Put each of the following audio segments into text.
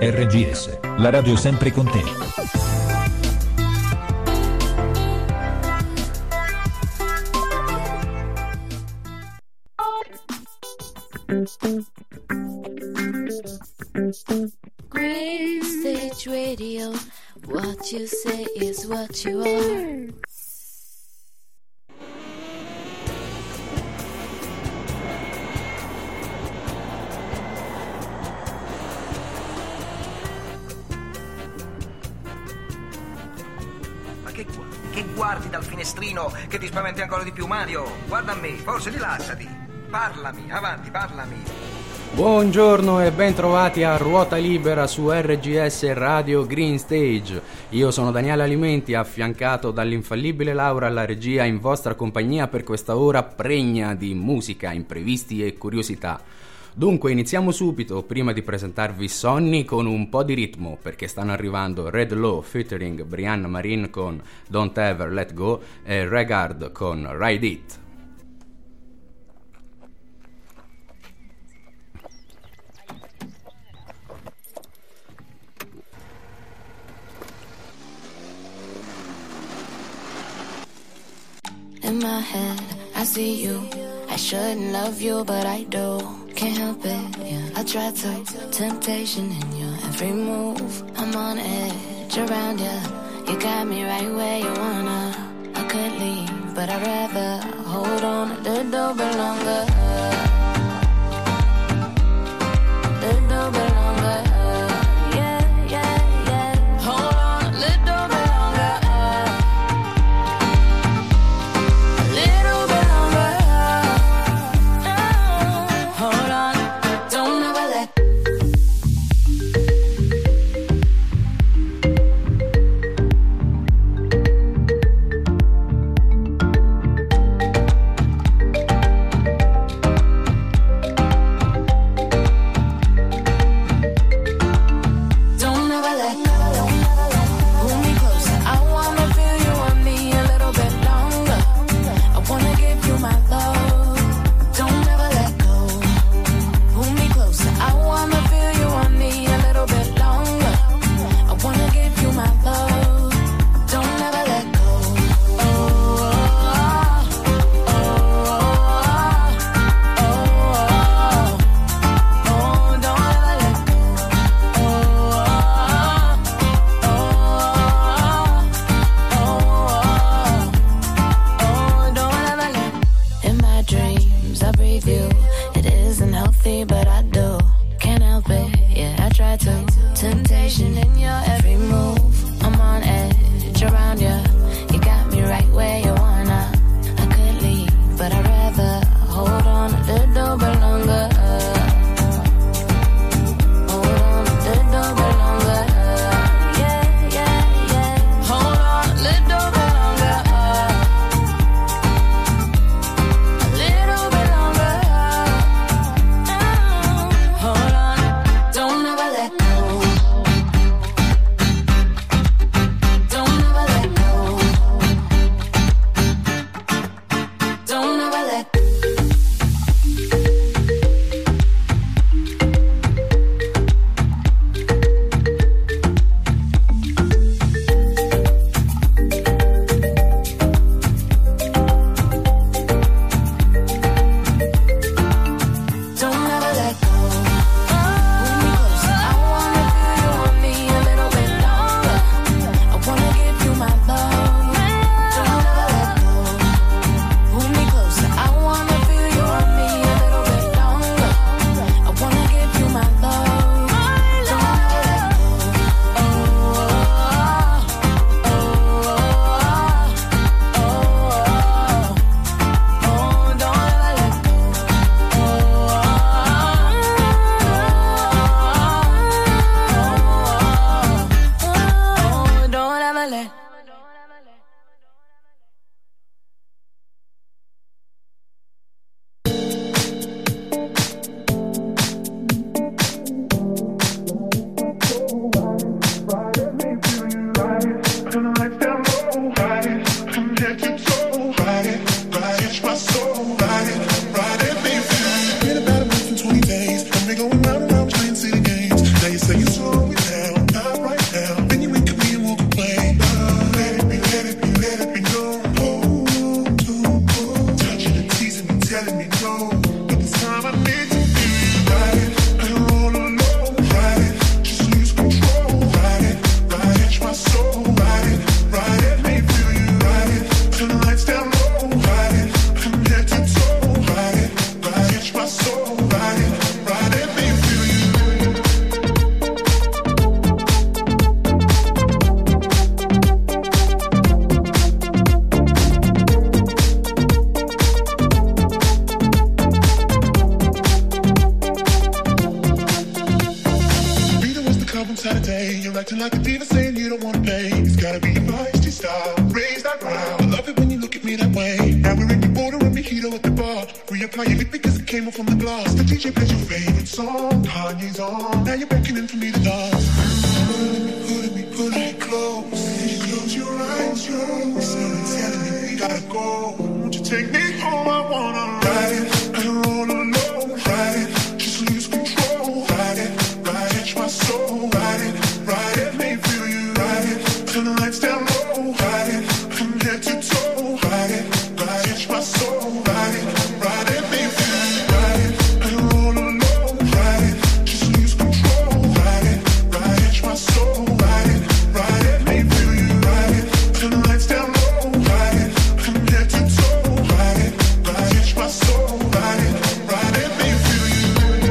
RGS, la radio sempre con te. Green Stage Radio, what you say is what you are. Che guardi dal finestrino che ti spaventi ancora di più, Mario? Guarda a me, forse rilassati. Parlami, avanti, parlami. Buongiorno e ben trovati a Ruota Libera su RGS Radio Green Stage. Io sono Daniele Alimenti, affiancato dall'infallibile Laura alla regia, in vostra compagnia per questa ora pregna di musica, imprevisti e curiosità. Dunque iniziamo subito, prima di presentarvi Sonny, con un po' di ritmo, perché stanno arrivando Red Law featuring Brianna Marine con Don't Ever Let Go e Regard con Ride It. In my head, I see you. I shouldn't love you, but I do. Can't help it, yeah. I try to. Temptation in your every move. I'm on edge around you. You got me right where you wanna. I could leave, but I'd rather hold on a little bit longer. Little bit longer. Yeah, yeah, yeah. Hold on a little bit longer. A little bit longer. Hold on, don't ever let. way. You're acting like a diva saying you don't wanna play. It's gotta be your feisty style. Raise that ground. I love it when you look at me that way. Now we're in the border and mojito at the bar. Reapply your lip because it came off from the glass. The DJ plays your favorite song. Kanye's on. Now you're beckoning for me to dance. Put me close. Close your eyes, someone's telling me we gotta go. Won't you take me home? I wanna ride it. I don't roll alone. Ride it. Just lose control. Ride it. Catch my soul. Ride it. Let me feel you. Ride it. Turn the lights down low. Ride it. From head to toe. Ride it. Catch my soul. Ride it. Let me feel you. Ride it. I don't roll alone. Ride it. Just lose control. Ride it. Catch my soul. Ride it. Let me feel you. Ride it. Turn the lights down low. Ride it. From head to toe. Ride it. Catch my soul. Ride it. Let me feel you.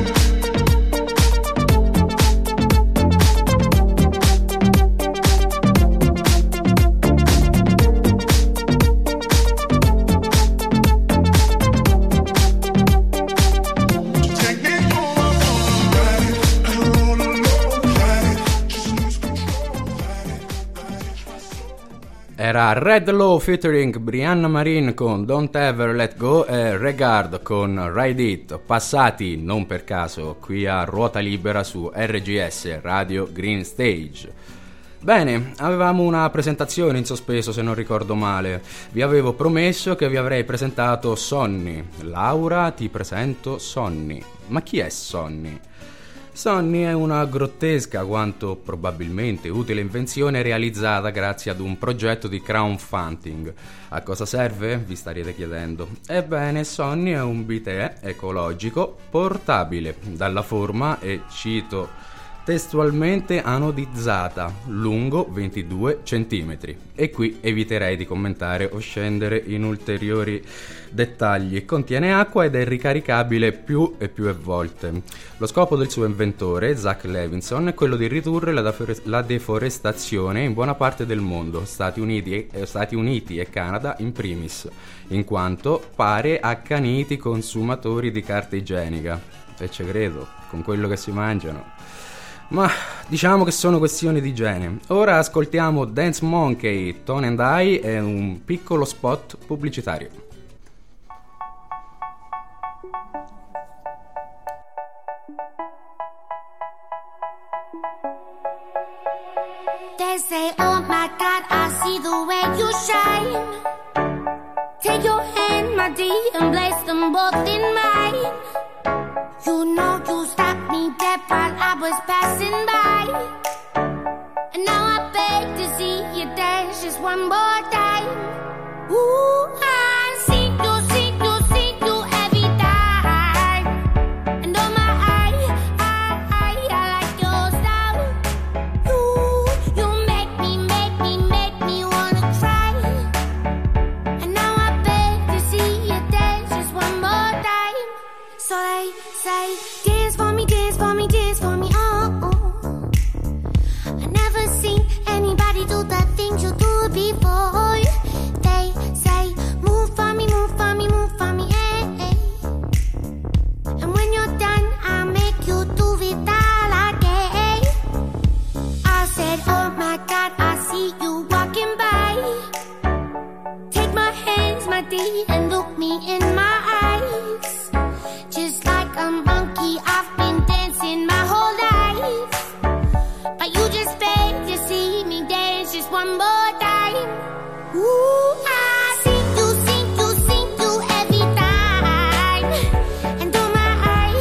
Era Red Low featuring Brianna Marine con Don't Ever Let Go e Regard con Ride It, passati non per caso qui a Ruota Libera su RGS Radio Green Stage. Bene, avevamo una presentazione in sospeso se non ricordo male. Vi avevo promesso che vi avrei presentato Sonny. Laura, ti presento Sonny. Ma chi è Sonny? Sonny è una grottesca quanto probabilmente utile invenzione realizzata grazie ad un progetto di crowdfunding. A cosa serve? Vi starete chiedendo. Ebbene, Sonny è un bidet ecologico portabile, dalla forma, e cito testualmente, anodizzata, lungo 22 cm. E qui eviterei di commentare o scendere in ulteriori dettagli. Contiene acqua ed è ricaricabile più e più volte. Lo scopo del suo inventore, Zach Levinson, è quello di ridurre la deforestazione in buona parte del mondo, Stati Uniti e Canada in primis, in quanto pare accaniti consumatori di carta igienica. E ci credo, con quello che si mangiano. Ma diciamo che sono questioni di igiene. Ora ascoltiamo Dance Monkey, Tone and I e un piccolo spot pubblicitario. They say, oh my God, I see the way you shine. Take your hand, my dear, and place them both in mine. You know you stopped me dead while I was passing by. And now I beg to see you dance just one more time. Ooh, I see you every time. And oh my, I like your style. You make me wanna cry. And now I beg to see you dance just one more time. So they say, dance for me, oh. I never seen anybody do the things you do before. They say, move for me, eh. And when you're done, I'll make you do it all again. I said, oh my God, I see you walking by. Take my hands, my dear, and look me in my eyes. Just like a monkey, I've been dancing my whole life. But you just beg to see me dance just one more time. Ooh, I see you every time. And oh my,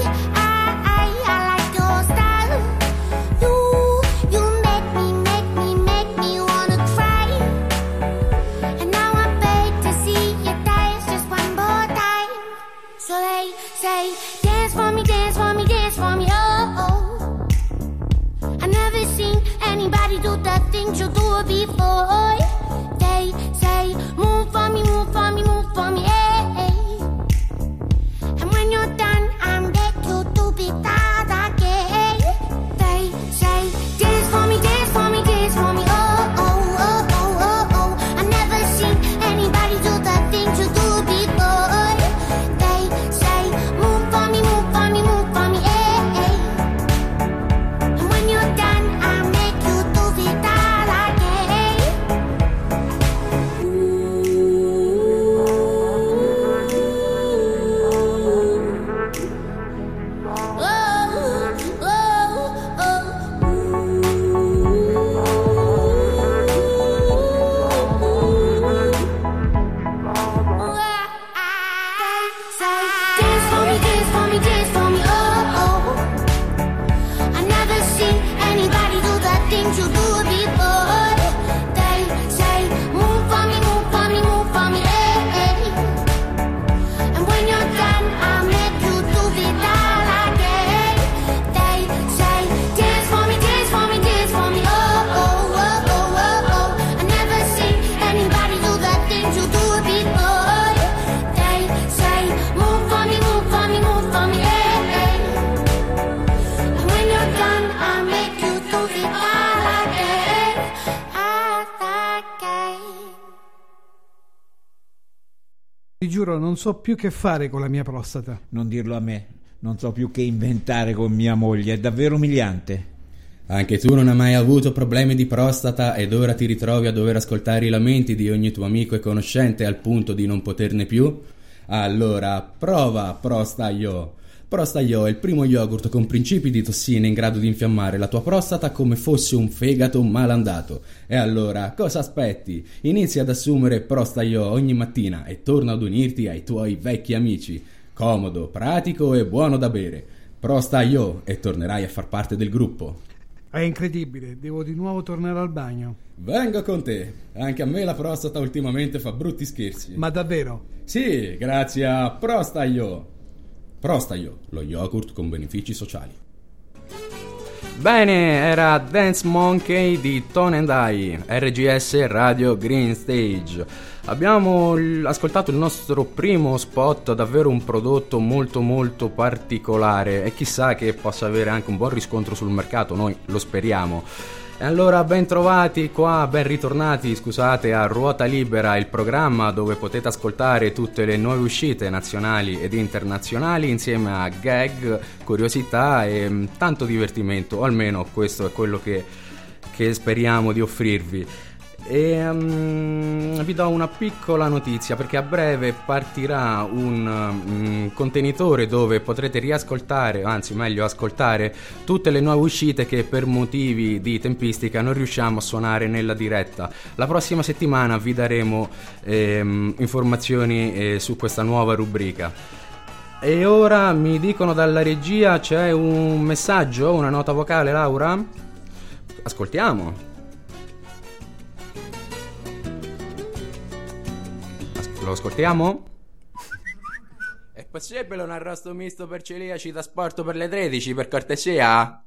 I like your style. You make me wanna cry. And now I beg to see you dance just one more time. So they say, dance for me, oh. I never seen anybody do the things you do before. They say, move for me, eh. And when you're done, I'll make you do it all again. They say, dance for me, oh. I never seen anybody do the things you do before. They say, move for me, eh. And when you're done, I'll make you giuro, non so più che fare con la mia prostata. Non dirlo a me, non so più che inventare con mia moglie, è davvero umiliante. Anche tu non hai mai avuto problemi di prostata ed ora ti ritrovi a dover ascoltare i lamenti di ogni tuo amico e conoscente al punto di non poterne più? Allora, prova Prosta-io. Prosta-io è il primo yogurt con principi di tossine in grado di infiammare la tua prostata come fosse un fegato malandato. E allora, cosa aspetti? Inizia ad assumere Prosta-io ogni mattina e torna ad unirti ai tuoi vecchi amici. Comodo, pratico e buono da bere. Prosta-io e tornerai a far parte del gruppo. È incredibile, devo di nuovo tornare al bagno. Vengo con te. Anche a me la prostata ultimamente fa brutti scherzi. Ma davvero? Sì, grazie a Prosta-io. Prosta-io, lo yogurt con benefici sociali. Bene, era Dance Monkey di Tone and I, RGS Radio Green Stage. Abbiamo ascoltato il nostro primo spot, davvero un prodotto molto molto particolare e chissà che possa avere anche un buon riscontro sul mercato, noi lo speriamo. E allora ben trovati qua, ben ritornati, scusate, a Ruota Libera, il programma dove potete ascoltare tutte le nuove uscite nazionali ed internazionali insieme a gag, curiosità e tanto divertimento, o almeno questo è quello che speriamo di offrirvi. E vi do una piccola notizia, perché a breve partirà un contenitore dove potrete riascoltare, anzi meglio ascoltare tutte le nuove uscite che per motivi di tempistica non riusciamo a suonare nella diretta. La prossima settimana vi daremo informazioni su questa nuova rubrica. E ora mi dicono dalla regia c'è un messaggio, una nota vocale, Laura? Ascoltiamo. Lo ascoltiamo? È possibile un arrosto misto per celiaci da sporto per le 13, per cortesia?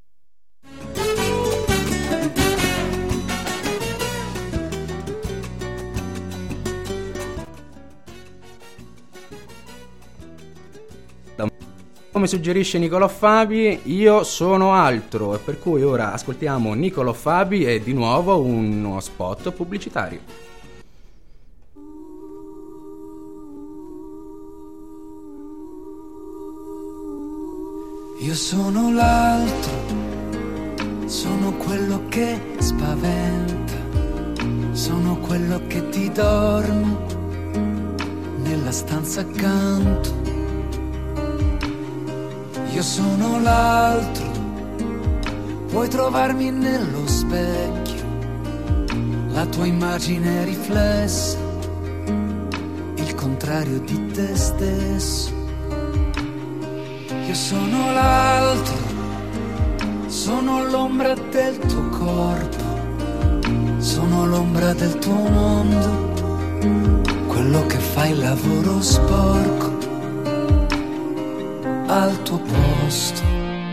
Come suggerisce Nicolò Fabi, io sono altro, e per cui ora ascoltiamo Nicolò Fabi e di nuovo uno spot pubblicitario. Io sono l'altro, sono quello che spaventa, sono quello che ti dorme nella stanza accanto. Io sono l'altro, puoi trovarmi nello specchio, la tua immagine riflessa, il contrario di te stesso. Io sono l'altro, sono l'ombra del tuo corpo, sono l'ombra del tuo mondo, quello che fa il lavoro sporco al tuo posto.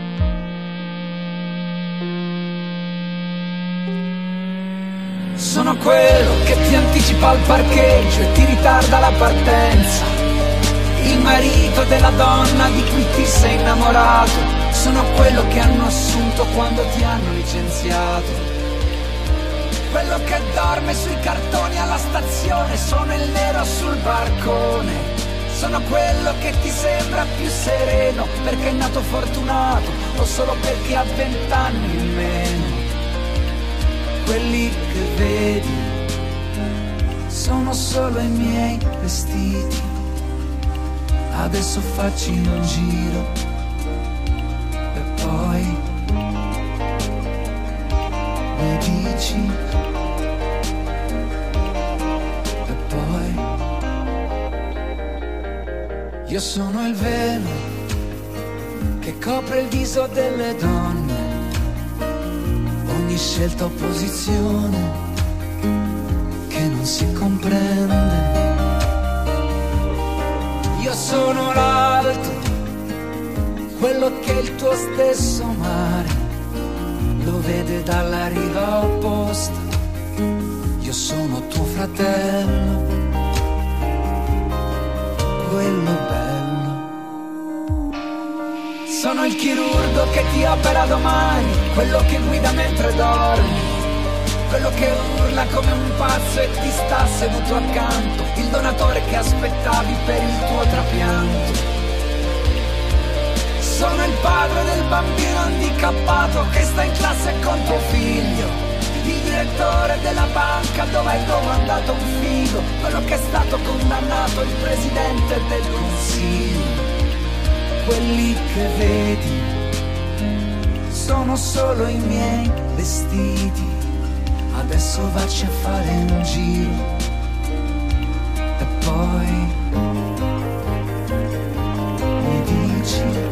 Sono quello che ti anticipa al parcheggio e ti ritarda la partenza, il marito della donna di cui ti sei innamorato. Sono quello che hanno assunto quando ti hanno licenziato, quello che dorme sui cartoni alla stazione. Sono il nero sul barcone, sono quello che ti sembra più sereno perché è nato fortunato o solo perché ha 20 anni in meno. Quelli che vedi sono solo i miei vestiti. Adesso facci un giro e poi mi dici e poi io sono il velo che copre il viso delle donne, ogni scelta o posizione che non si comprende. Io sono l'alto, quello che il tuo stesso mare lo vede dalla riva opposta. Io sono tuo fratello, quello bello. Sono il chirurgo che ti opera domani, quello che guida mentre dormi, quello che urla come un pazzo e ti sta seduto accanto, il donatore che aspettavi per il tuo trapianto. Sono il padre del bambino handicappato che sta in classe con tuo figlio, il direttore della banca dove hai domandato un figo, quello che è stato condannato, il presidente del consiglio. Quelli che vedi sono solo i miei vestiti, adesso vacci a fare un giro e poi mi dici.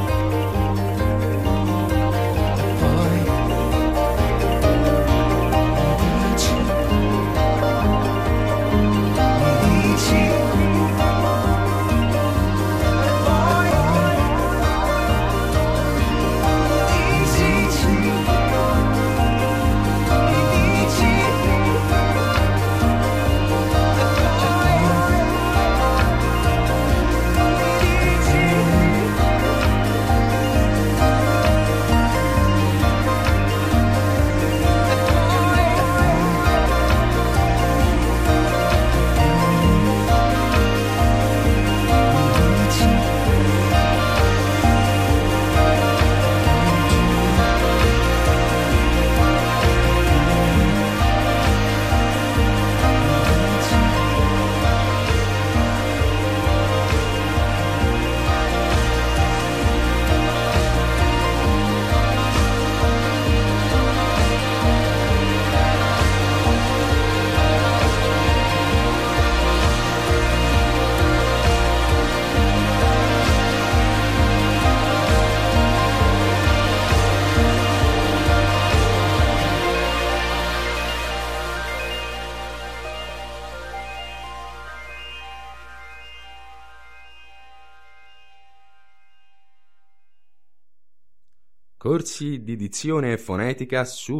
Corsi di dizione e fonetica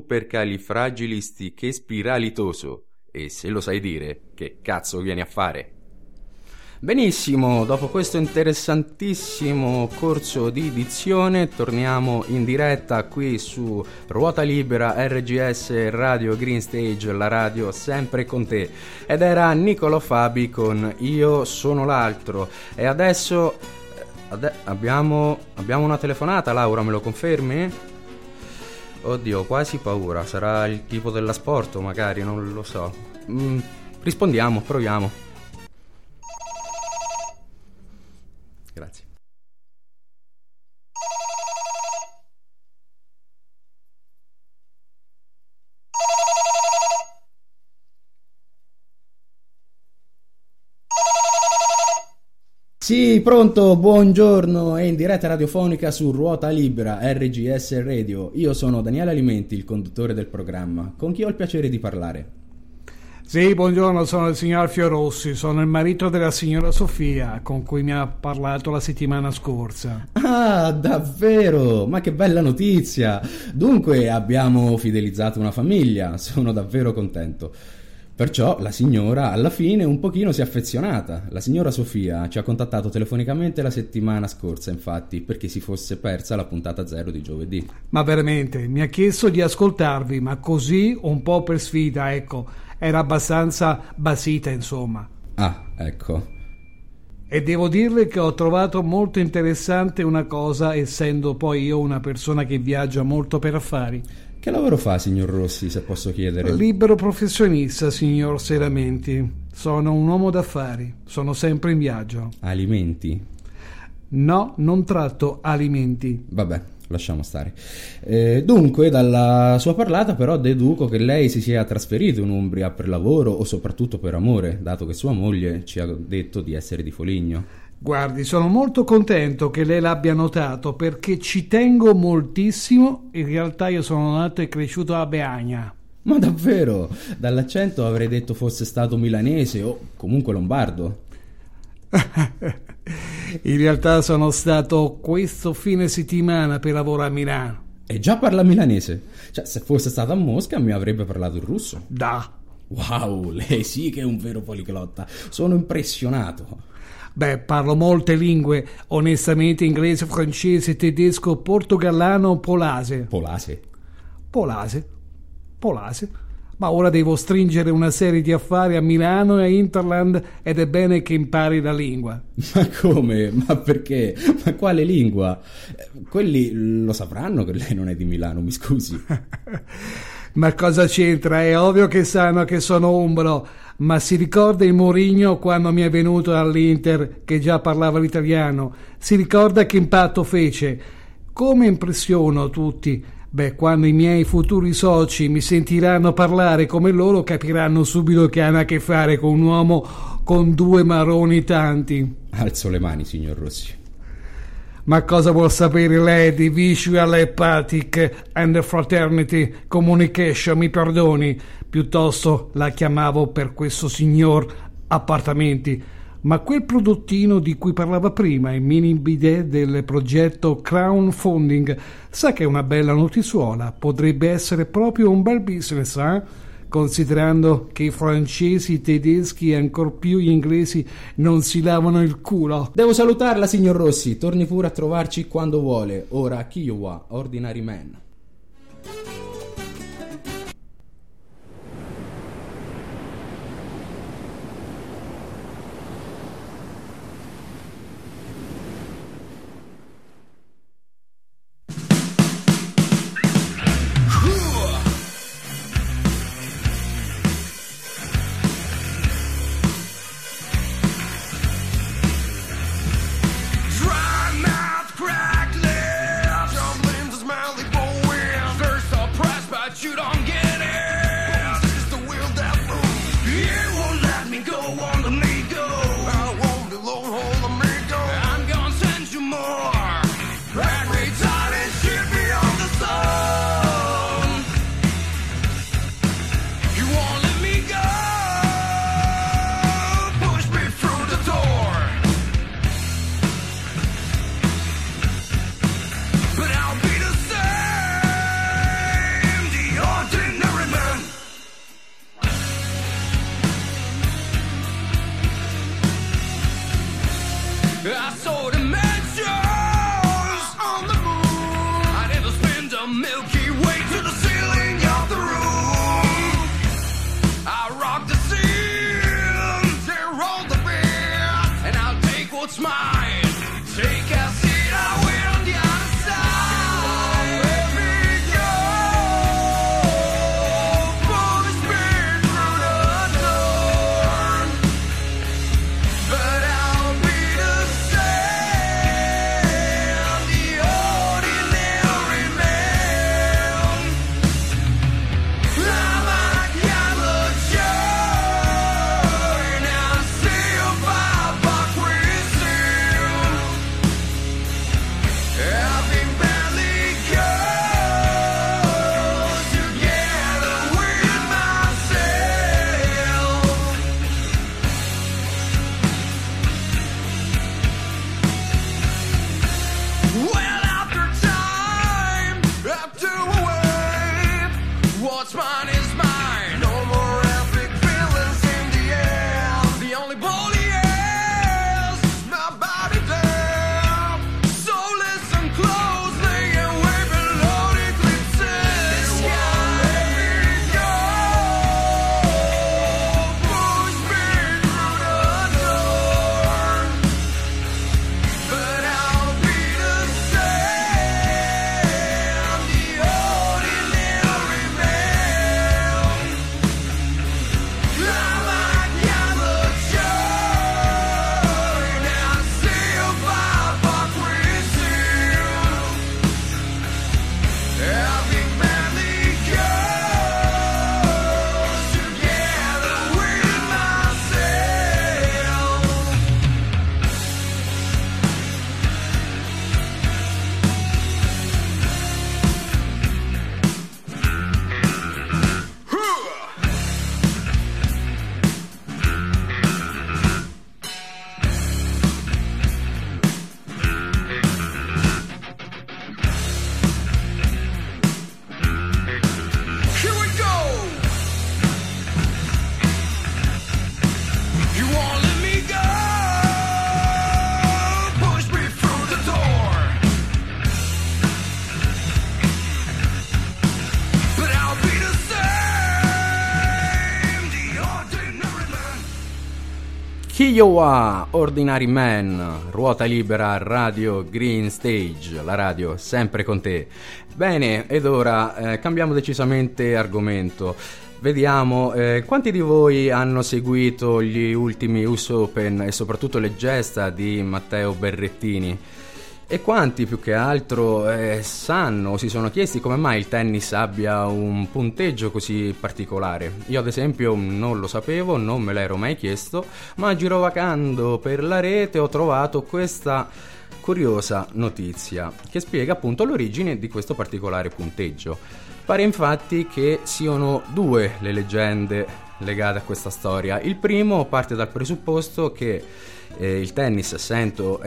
supercalifragilistichespiralitoso. E se lo sai dire, che cazzo vieni a fare? Benissimo, dopo questo interessantissimo corso di dizione torniamo in diretta qui su Ruota Libera RGS Radio Green Stage, la radio sempre con te. Ed era Niccolò Fabi con Io sono l'altro. E adesso abbiamo una telefonata, Laura, me lo confermi? Oddio, quasi paura, sarà il tipo dell'asporto magari, non lo so. Rispondiamo, proviamo. Grazie. Sì, pronto, buongiorno, è in diretta radiofonica su Ruota Libera, RGS Radio. Io sono Daniele Alimenti, il conduttore del programma. Con chi ho il piacere di parlare? Sì, buongiorno, sono il signor Fiorossi, sono il marito della signora Sofia, con cui mi ha parlato la settimana scorsa. Ah, davvero? Ma che bella notizia! Dunque abbiamo fidelizzato una famiglia, sono davvero contento. Perciò la signora alla fine un pochino si è affezionata. La signora Sofia ci ha contattato telefonicamente la settimana scorsa, infatti, perché si fosse persa la puntata 0 di giovedì. Ma veramente, mi ha chiesto di ascoltarvi, ma così un po' per sfida, ecco. Era abbastanza basita, insomma. Ah, ecco. E devo dirle che ho trovato molto interessante una cosa, essendo poi io una persona che viaggia molto per affari. Che lavoro fa, signor Rossi, se posso chiedere? Libero professionista, signor Seramenti. Sono un uomo d'affari, sono sempre in viaggio. Alimenti? No, non tratto alimenti. Vabbè, lasciamo stare. Dunque, dalla sua parlata però deduco che lei si sia trasferito in Umbria per lavoro o soprattutto per amore, dato che sua moglie ci ha detto di essere di Foligno. Guardi, sono molto contento che lei l'abbia notato, perché ci tengo moltissimo. In realtà io sono nato e cresciuto a Beagna. Ma davvero? Dall'accento avrei detto fosse stato milanese o comunque lombardo. In realtà sono stato questo fine settimana per lavoro a Milano. E già parla milanese? Cioè, se fosse stato a Mosca mi avrebbe parlato in russo. Da. Wow, lei sì che è un vero poliglotta. Sono impressionato. Beh, parlo molte lingue, onestamente inglese, francese, tedesco, portogallano, polase. Polase? Polase. Polase. Ma ora devo stringere una serie di affari a Milano e a Interland ed è bene che impari la lingua. Ma come? Ma perché? Ma quale lingua? Quelli lo sapranno che lei non è di Milano, mi scusi. Ma cosa c'entra? È ovvio che sanno che sono umbro. Ma si ricorda il Mourinho quando mi è venuto all'Inter che già parlava l'italiano? Si ricorda che impatto fece? Come impressiono tutti? Beh, quando i miei futuri soci mi sentiranno parlare come loro capiranno subito che hanno a che fare con un uomo con 2 maroni tanti. Alzo le mani, signor Rossi. Ma cosa vuol sapere lei di Visual Hepatic and Fraternity Communication, mi perdoni? Piuttosto la chiamavo per questo signor appartamenti. Ma quel prodottino di cui parlava prima, il mini bidet del progetto crowdfunding, sa che è una bella notizuola, potrebbe essere proprio un bel business, considerando che i francesi, i tedeschi e ancor più gli inglesi non si lavano il culo. Devo salutarla, signor Rossi, torni pure a trovarci quando vuole. Ora, Kiowa, Ordinary Man. Dry mouth, cracked lips, dumplings, a smiley bowl. Kiowa, Ordinary Man, ruota libera, Radio Green Stage, la radio sempre con te. Bene, ed ora cambiamo decisamente argomento. Vediamo quanti di voi hanno seguito gli ultimi US Open e soprattutto le gesta di Matteo Berrettini. E quanti più che altro sanno o si sono chiesti come mai il tennis abbia un punteggio così particolare. Io ad esempio non lo sapevo, non me l'ero mai chiesto, ma girovagando per la rete ho trovato questa curiosa notizia che spiega appunto l'origine di questo particolare punteggio. Pare infatti che siano due le leggende legate a questa storia. Il primo parte dal presupposto che il tennis, essendo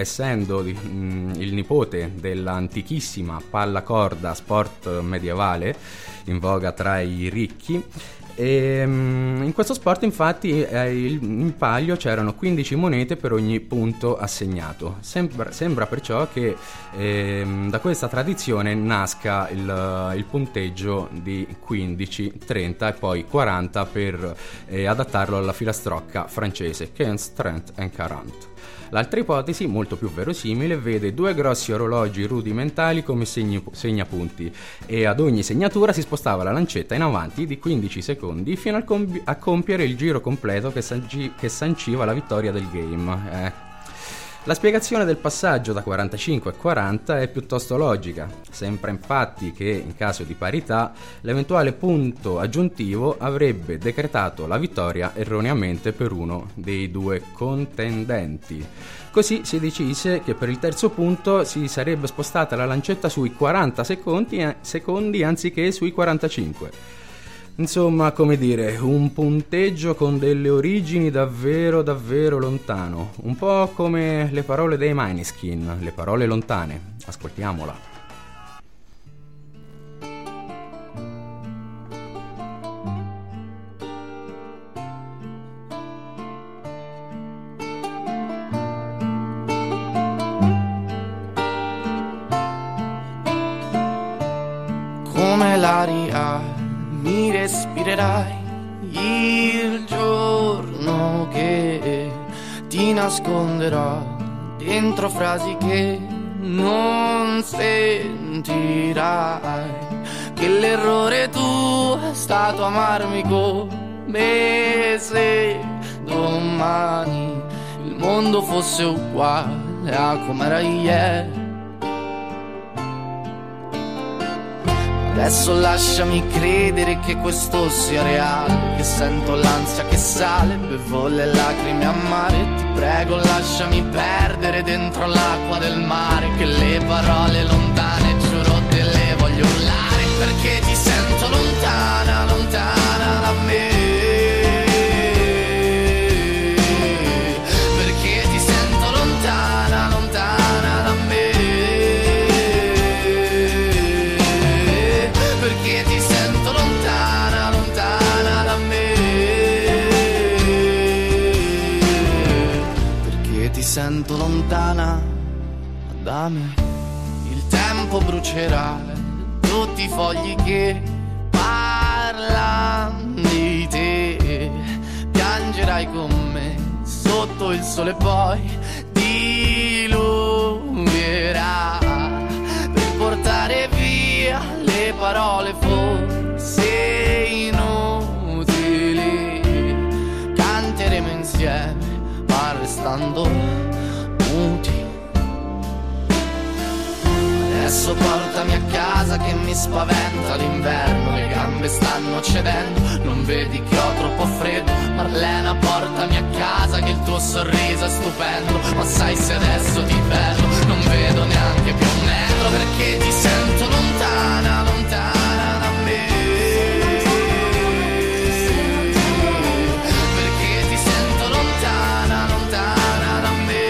il nipote dell'antichissima pallacorda, sport medievale in voga tra i ricchi, e in questo sport infatti in palio c'erano 15 monete per ogni punto assegnato. Sembra perciò che da questa tradizione nasca il punteggio di 15, 30 e poi 40 per adattarlo alla filastrocca francese 15, 30 e 40. L'altra ipotesi, molto più verosimile, vede due grossi orologi rudimentali come segnapunti e ad ogni segnatura si spostava la lancetta in avanti di 15 secondi fino a compiere il giro completo che sanciva la vittoria del game. La spiegazione del passaggio da 45 a 40 è piuttosto logica. Sembra infatti che in caso di parità l'eventuale punto aggiuntivo avrebbe decretato la vittoria erroneamente per uno dei due contendenti. Così si decise che per il terzo punto si sarebbe spostata la lancetta sui 40 secondi anziché sui 45. Insomma, come dire, un punteggio con delle origini davvero davvero lontano, un po' come le parole dei Måneskin, le parole lontane. Ascoltiamola. Come l'aria mi respirerai il giorno che ti nasconderò dentro frasi che non sentirai, che l'errore tuo è stato amarmi come se domani il mondo fosse uguale a com'era ieri. Adesso lasciami credere che questo sia reale, che sento l'ansia che sale, bevo le lacrime a mare. Ti prego lasciami perdere dentro l'acqua del mare, che le parole lontane giuro te le voglio urlare, perché ti sento lontana, lontana da me. Perché ti sento lontana, lontana da me. Perché ti sento lontana, lontana da me. Perché ti sento lontana da me. Il tempo brucerà tutti i fogli che parlano di te. Piangerai con me sotto il sole, poi diluvierà per portare via le parole forse inutili. Canteremo insieme ma restando muti. Adesso portami a casa che mi spaventa l'inverno, le gambe stanno cedendo, non vedi che ho troppo freddo. Marlena portami a casa che il tuo sorriso è stupendo, ma sai se adesso ti perdo non vedo neanche più un metro, perché ti sento lontana, lontana da me. Perché ti sento lontana, lontana da me.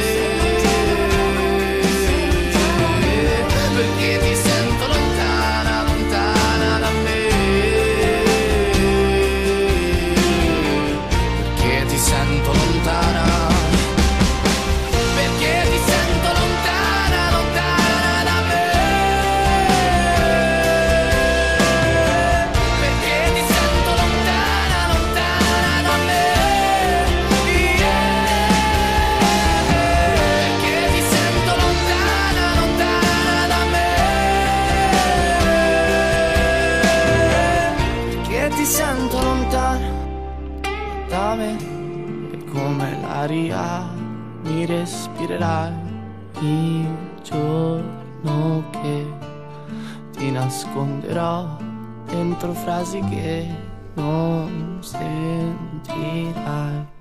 Perché ti sento lontana, lontana da me. Perché ti sento lontana. Perché ti sento lontana, lontana fame e come l'aria mi respirerai il giorno che ti nasconderò dentro frasi che non sentirai.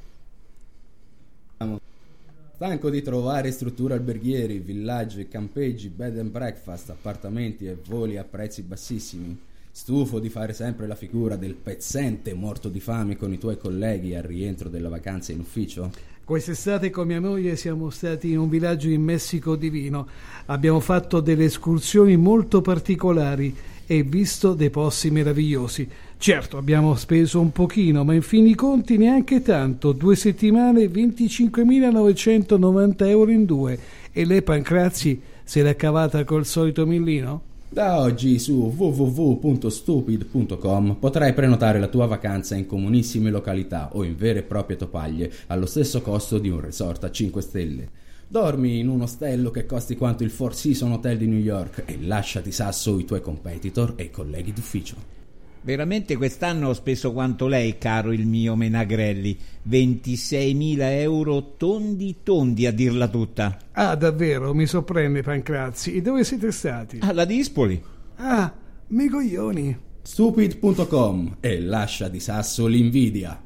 Stanco di trovare strutture alberghieri, villaggi, campeggi, bed and breakfast, appartamenti e voli a prezzi bassissimi? Stufo di fare sempre la figura del pezzente morto di fame con i tuoi colleghi al rientro della vacanza in ufficio? Quest'estate con mia moglie siamo stati in un villaggio in Messico divino. Abbiamo fatto delle escursioni molto particolari e visto dei posti meravigliosi. Certo, abbiamo speso un pochino, ma in fin dei conti neanche tanto. 2 settimane, 25.990 euro in 2. E lei, Pancrazzi, se l'è cavata col solito millino? Da oggi su www.stupid.com potrai prenotare la tua vacanza in comunissime località o in vere e proprie topaglie allo stesso costo di un resort a 5 stelle. Dormi in un ostello che costi quanto il Four Seasons Hotel di New York e lasciati sasso i tuoi competitor e i colleghi d'ufficio. Veramente quest'anno ho speso quanto lei, caro il mio Menagrelli, 26.000 euro tondi a dirla tutta. Ah, davvero? Mi sorprende, Pancrazzi. E dove siete stati? Alla Dispoli. Ah, mi coglioni. Stupid.com e lascia di sasso l'invidia.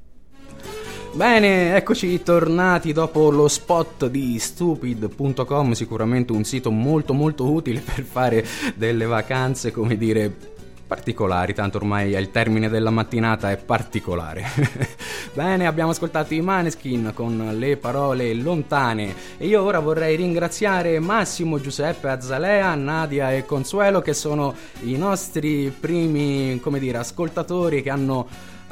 Bene, eccoci tornati dopo lo spot di Stupid.com, sicuramente un sito molto molto utile per fare delle vacanze, come dire, particolari, tanto ormai è il termine della mattinata, è particolare. Bene, abbiamo ascoltato i Maneskin con Le parole lontane e io ora vorrei ringraziare Massimo, Giuseppe, Azzalea, Nadia e Consuelo, che sono i nostri primi, come dire, ascoltatori che hanno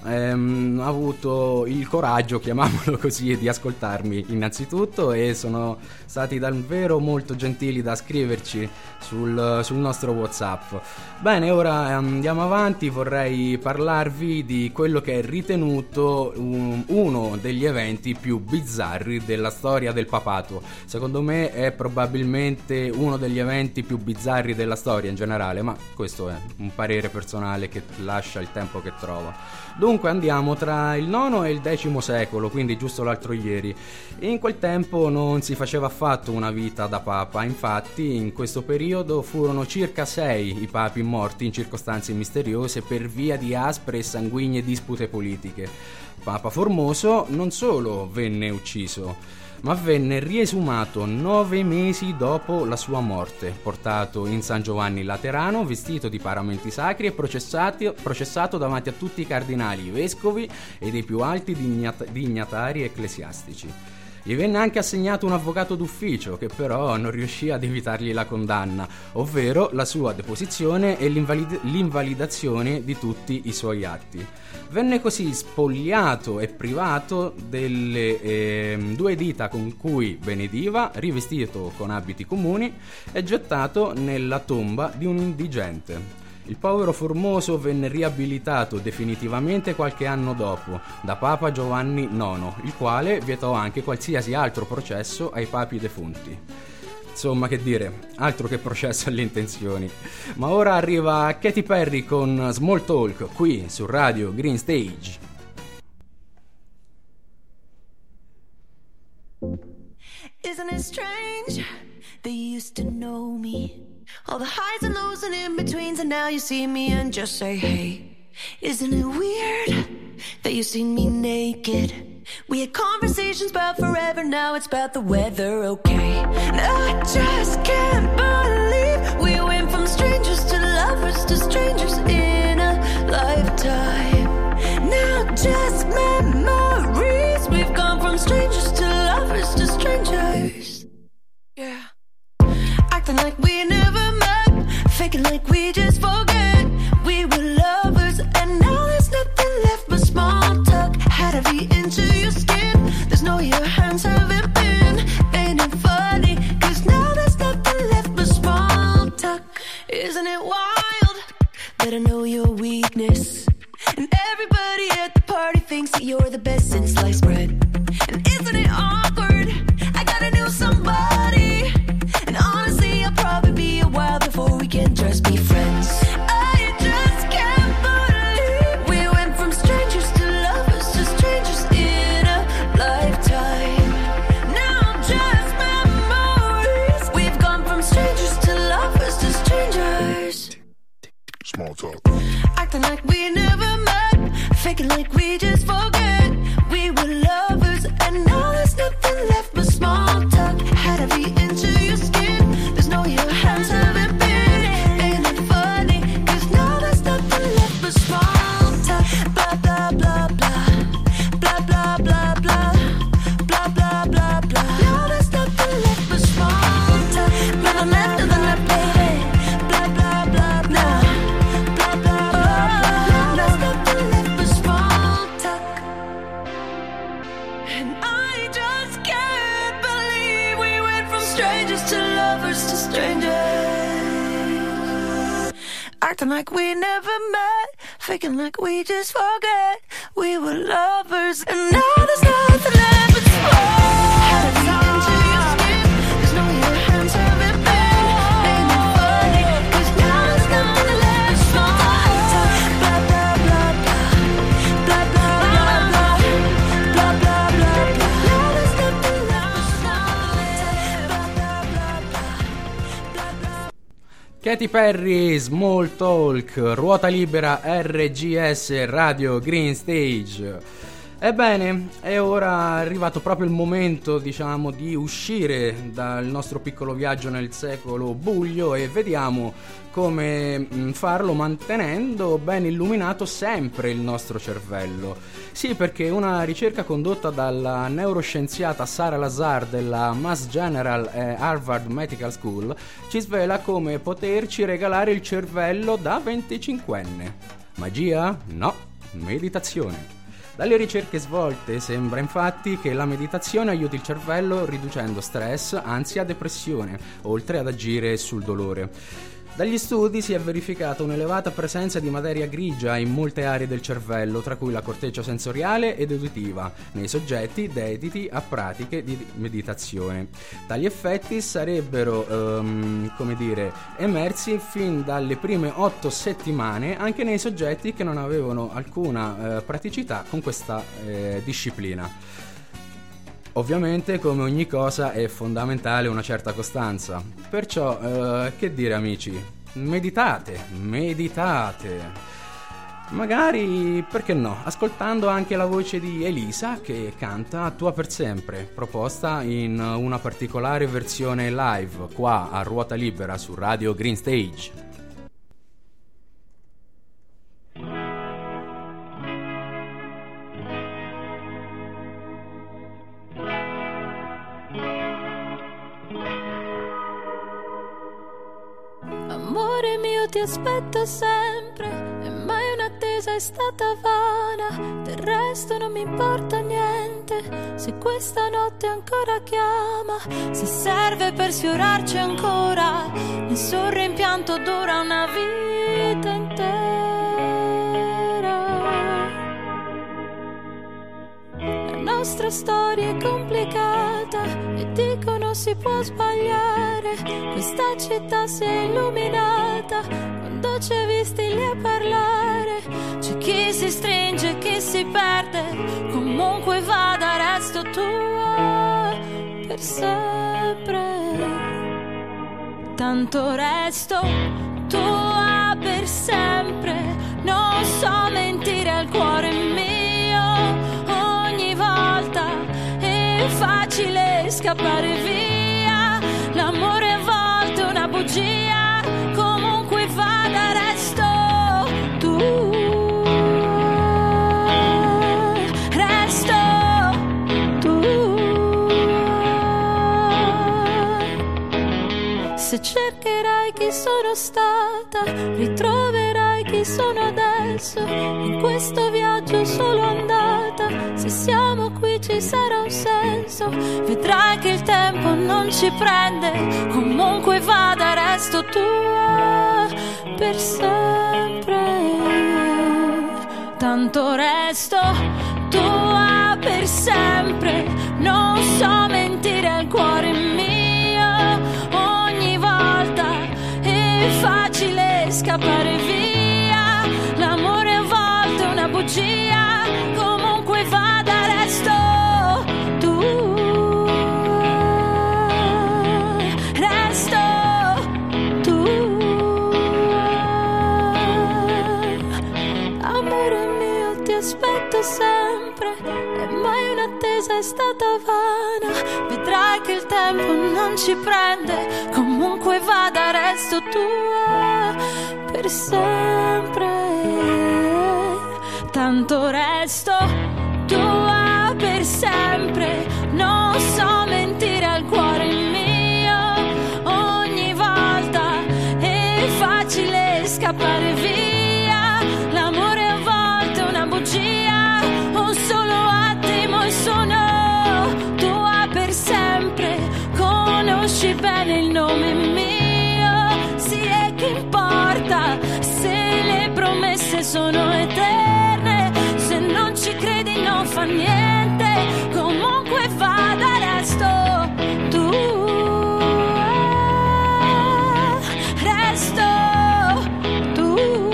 avuto il coraggio, chiamiamolo così, di ascoltarmi innanzitutto, e sono stati davvero molto gentili da scriverci sul nostro WhatsApp. Bene, ora andiamo avanti. Vorrei parlarvi di quello che è ritenuto uno degli eventi più bizzarri della storia del papato. Secondo me è probabilmente uno degli eventi più bizzarri della storia in generale, ma questo è un parere personale che lascia il tempo che trova. Dunque andiamo tra il IX e il X secolo, quindi giusto l'altro ieri. In quel tempo non si faceva affatto una vita da papa, infatti in questo periodo furono circa 6 i papi morti in circostanze misteriose per via di aspre e sanguigne dispute politiche. Papa Formoso non solo venne ucciso, ma venne riesumato 9 mesi dopo la sua morte, portato in San Giovanni Laterano, vestito di paramenti sacri e processato davanti a tutti i cardinali, i vescovi e dei più alti dignatari ecclesiastici. Gli venne anche assegnato un avvocato d'ufficio che però non riuscì ad evitargli la condanna, ovvero la sua deposizione e l'invalidazione di tutti i suoi atti. Venne così spogliato e privato delle 2 dita con cui benediva, rivestito con abiti comuni e gettato nella tomba di un indigente. Il povero Formoso venne riabilitato definitivamente qualche anno dopo da Papa Giovanni IX, il quale vietò anche qualsiasi altro processo ai papi defunti. Insomma, che dire, altro che processo alle intenzioni. Ma ora arriva Katy Perry con Small Talk qui su Radio Green Stage. Isn't it strange that you used to know me? All the highs and lows and in-betweens, and now you see me and just say, hey. Isn't it weird that you seen me naked? We had conversations about forever, now it's about the weather, okay? And I just can't believe we went from strangers to lovers to strangers in a lifetime. Now just memories, we've gone from strangers to lovers to strangers. Yeah. Acting like we never met, faking like we just forget we were lovers, and now there's nothing left but small talk. Had to be into your skin, there's no your hands haven't been. Ain't it funny, cause now there's nothing left but small talk. Isn't it wild that I know your weakness, and everybody at the party thinks that you're the best since sliced bread? And isn't it awkward, I gotta know somebody, and honestly I'll probably be a while before we can just be friends. I just can't believe we went from strangers to lovers to strangers. acting like we just forget we were lovers, and now there's nothing left but small talk. Had to be into your skin, there's no your hands haven't been. Ain't it funny, cause now there's nothing left but small talk. Blah blah blah blah, blah blah blah blah, blah blah blah blah. Now there's nothing left but small talk. Nothing left, nothing left, baby. Blah blah blah blah, blah blah blah blah. Now there's nothing left but small talk. And I just can't believe we went from strangers to lovers to strangers. Acting like we never met, faking like we just forget we were lovers, and now there's nothing left but small. Had to be into your skin, there's no your hands haven't been. Ain't it funny, cause now there's nothing left but small talk. Blah blah blah blah, blah blah blah blah, blah blah blah blah. Now there's nothing left but small talk. Blah blah blah blah, blah blah. Katy Perry, Small Talk, Ruota Libera, RGS Radio Green Stage. Ebbene, è ora arrivato proprio il momento, diciamo, di uscire dal nostro piccolo viaggio nel secolo buio e vediamo come farlo mantenendo ben illuminato sempre il nostro cervello. Sì, perché una ricerca condotta dalla neuroscienziata Sara Lazar della Mass General e Harvard Medical School ci svela come poterci regalare il cervello da 25enne. Magia? No, meditazione. Dalle ricerche svolte sembra infatti che la meditazione aiuti il cervello riducendo stress, ansia, depressione, oltre ad agire sul dolore. Dagli studi si è verificata un'elevata presenza di materia grigia in molte aree del cervello, tra cui la corteccia sensoriale ed uditiva, nei soggetti dediti a pratiche di meditazione. Tali effetti sarebbero, emersi fin dalle prime 8 settimane anche nei soggetti che non avevano alcuna praticità con questa disciplina. Ovviamente, come ogni cosa, è fondamentale una certa costanza. Perciò, che dire amici? Meditate. Magari, perché no, ascoltando anche la voce di Elisa che canta Tua per sempre, proposta in una particolare versione live qua a Ruota Libera su Radio Green Stage. Amore mio, ti aspetto sempre e mai un'attesa è stata vana. Del resto non mi importa niente se questa notte ancora chiama. Se serve per sfiorarci ancora, nessun rimpianto dura una vita intera. La nostra storia è complicata e dicono si può sbagliare. Questa città si è illuminata quando ci hai visti lì a parlare. C'è chi si stringe, chi si perde, comunque vada resto tua per sempre. Tanto resto tua per sempre. Non so mentire al cuore mio, ogni volta è facile scappare via. L'amore a volte è una bugia, comunque vada resto tu. Resto tu. Se cercherai chi sono stata, ritroverai chi sono adesso. In questo viaggio solo andata, se siamo qui ci sarà un senso. Vedrai che il tempo non ci prende, comunque vada resto tua per sempre. Tanto resto tua per sempre. Non so mentire al cuore mio, ogni volta è facile scappare via. L'amore a volte è una bugia, comunque vada resto tu. Resto tu. Amore mio, ti aspetto è stata vana. Vedrai che il tempo non ci prende, comunque vada resto tua per sempre. Tanto resto tua per sempre. Non so mentire al cuore mio, ogni volta è facile scappare via. L'amore a volte è una bugia, un solo attimo e sono tua per sempre. Conosci bene il nome mio, sì, e che importa se le promesse sono eterne. Se non ci credi non fa niente, comunque vada resto tu, resto tu.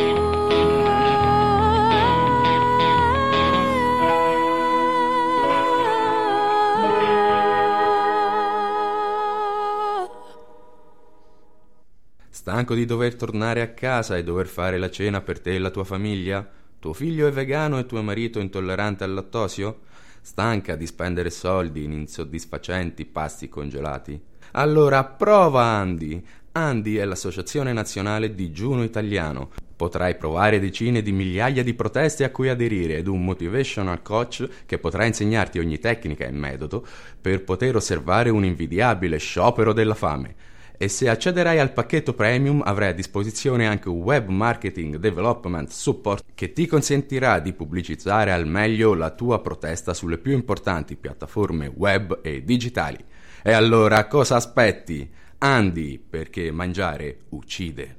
Stanco di dover tornare a casa e dover fare la cena per te e la tua famiglia? Tuo figlio è vegano e tuo marito intollerante al lattosio? Stanca di spendere soldi in insoddisfacenti pasti congelati? Allora prova Andy. Andy è l'associazione nazionale digiuno italiano. Potrai provare decine di migliaia di proteste a cui aderire ed un motivational coach che potrà insegnarti ogni tecnica e metodo per poter osservare un invidiabile sciopero della fame. E se accederai al pacchetto premium avrai a disposizione anche un web marketing development support che ti consentirà di pubblicizzare al meglio la tua protesta sulle più importanti piattaforme web e digitali. E allora cosa aspetti? Andy, perché mangiare uccide.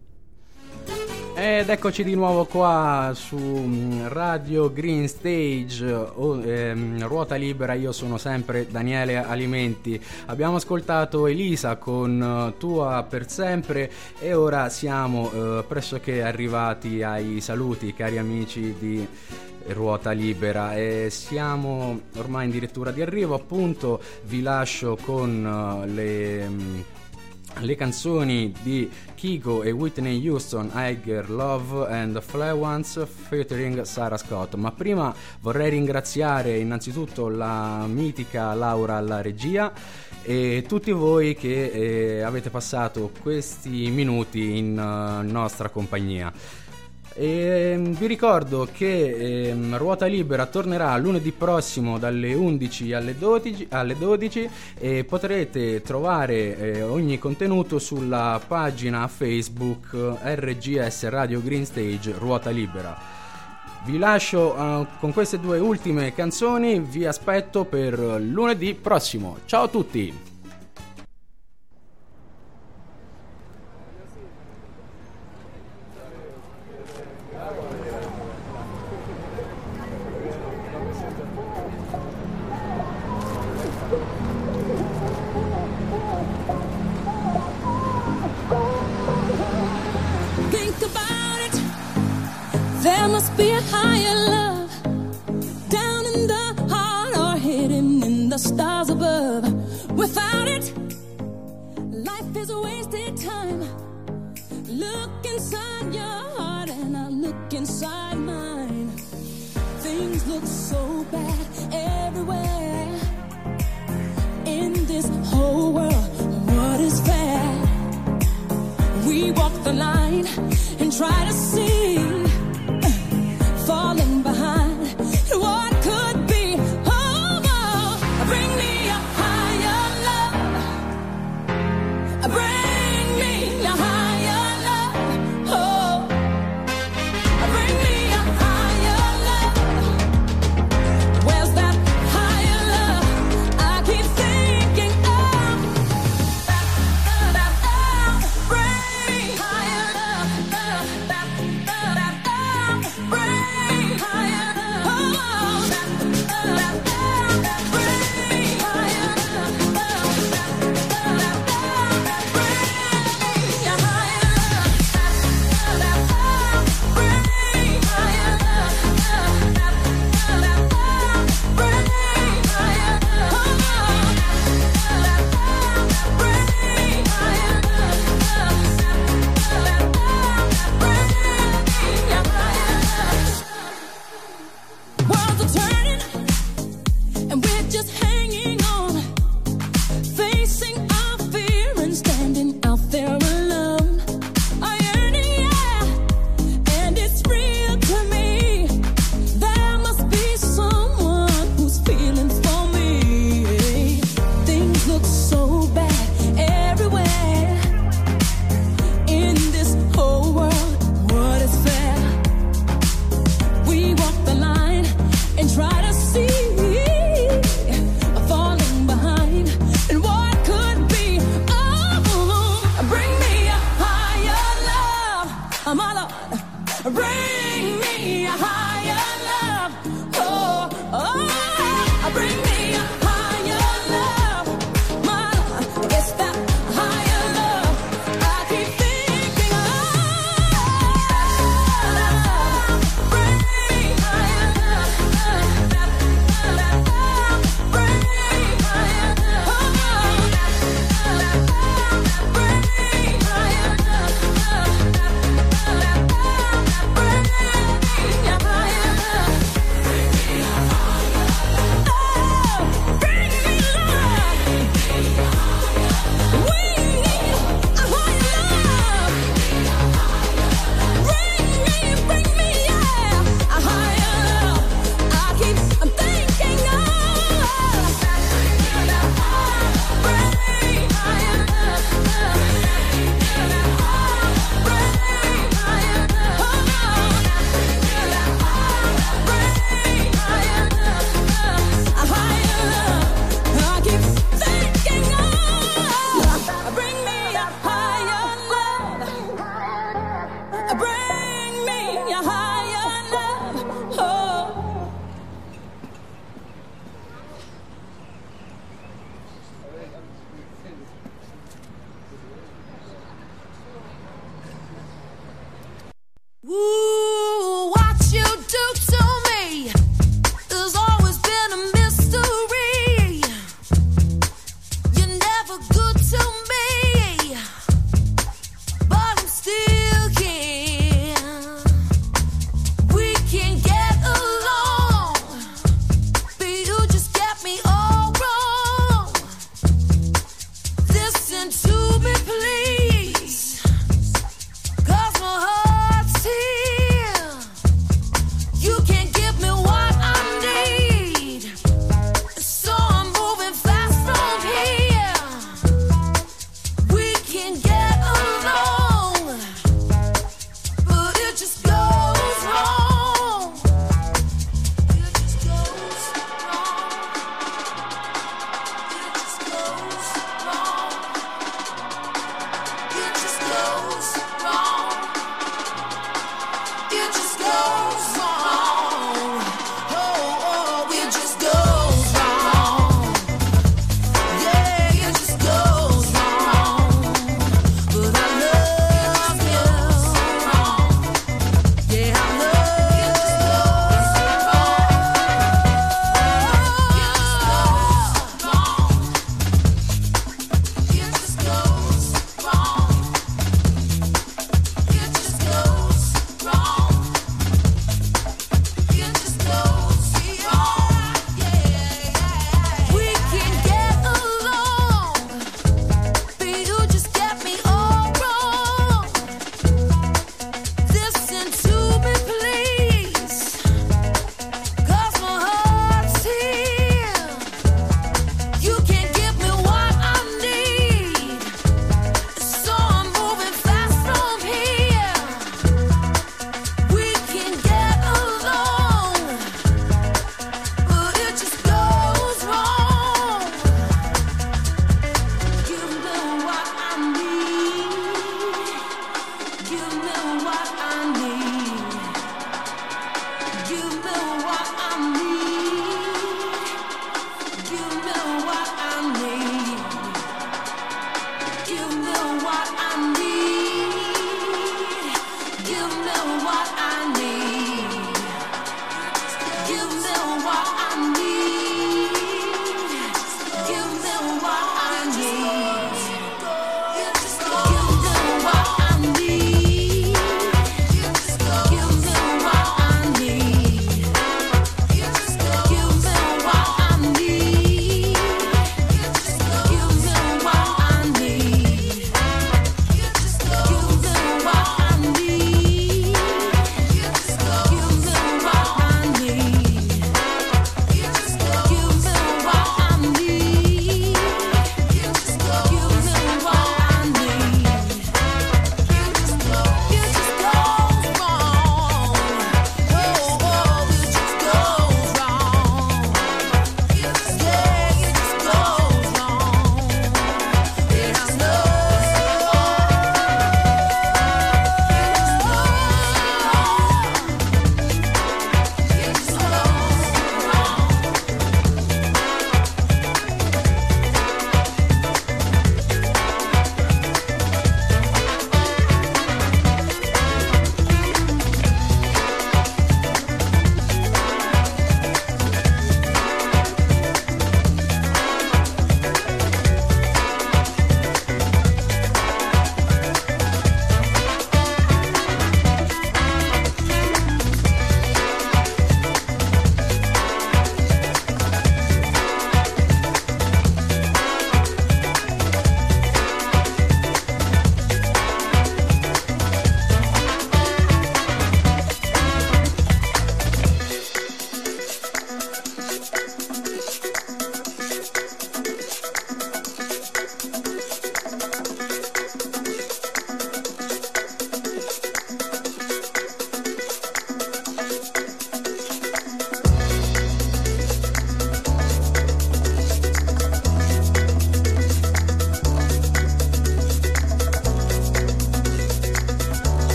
Ed eccoci di nuovo qua su Radio Green Stage, Ruota Libera. Io sono sempre Daniele Alimenti. Abbiamo ascoltato Elisa con Tua per sempre e ora siamo pressoché arrivati ai saluti, cari amici di Ruota Libera, e siamo ormai in dirittura di arrivo. Appunto vi lascio con le canzoni di Kiko e Whitney Houston, Higher Love and Fly Once featuring Sarah Scott. Ma prima vorrei ringraziare innanzitutto la mitica Laura alla regia e tutti voi che avete passato questi minuti in nostra compagnia. E vi ricordo che Ruota Libera tornerà lunedì prossimo dalle 11 alle 12 e potrete trovare ogni contenuto sulla pagina Facebook RGS Radio Green Stage Ruota Libera. Vi lascio con queste due ultime canzoni, vi aspetto per lunedì prossimo. Ciao a tutti! There must be a higher love down in the heart or hidden in the stars above. Without it, life is a wasted time. Look inside your heart and I look inside mine. Things look so bad everywhere in this whole world. What is fair? We walk the line and try to see, falling behind what could be. Oh, oh, bring me a higher love. Bring me a higher love. Oh, bring me a higher love. Where's that higher love I keep thinking of? Bring me higher love.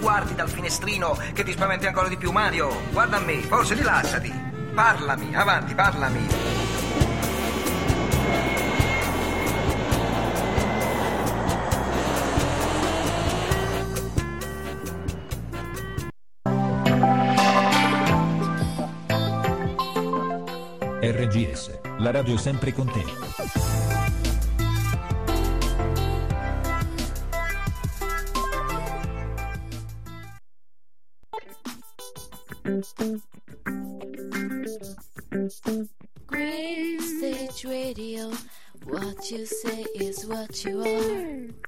guardi dal finestrino che ti spaventi ancora di più, Mario? Guarda me, forse rilassati. Parlami, avanti, parlami. RGS, la radio sempre con te. Green Stage Radio, what you say is what you are.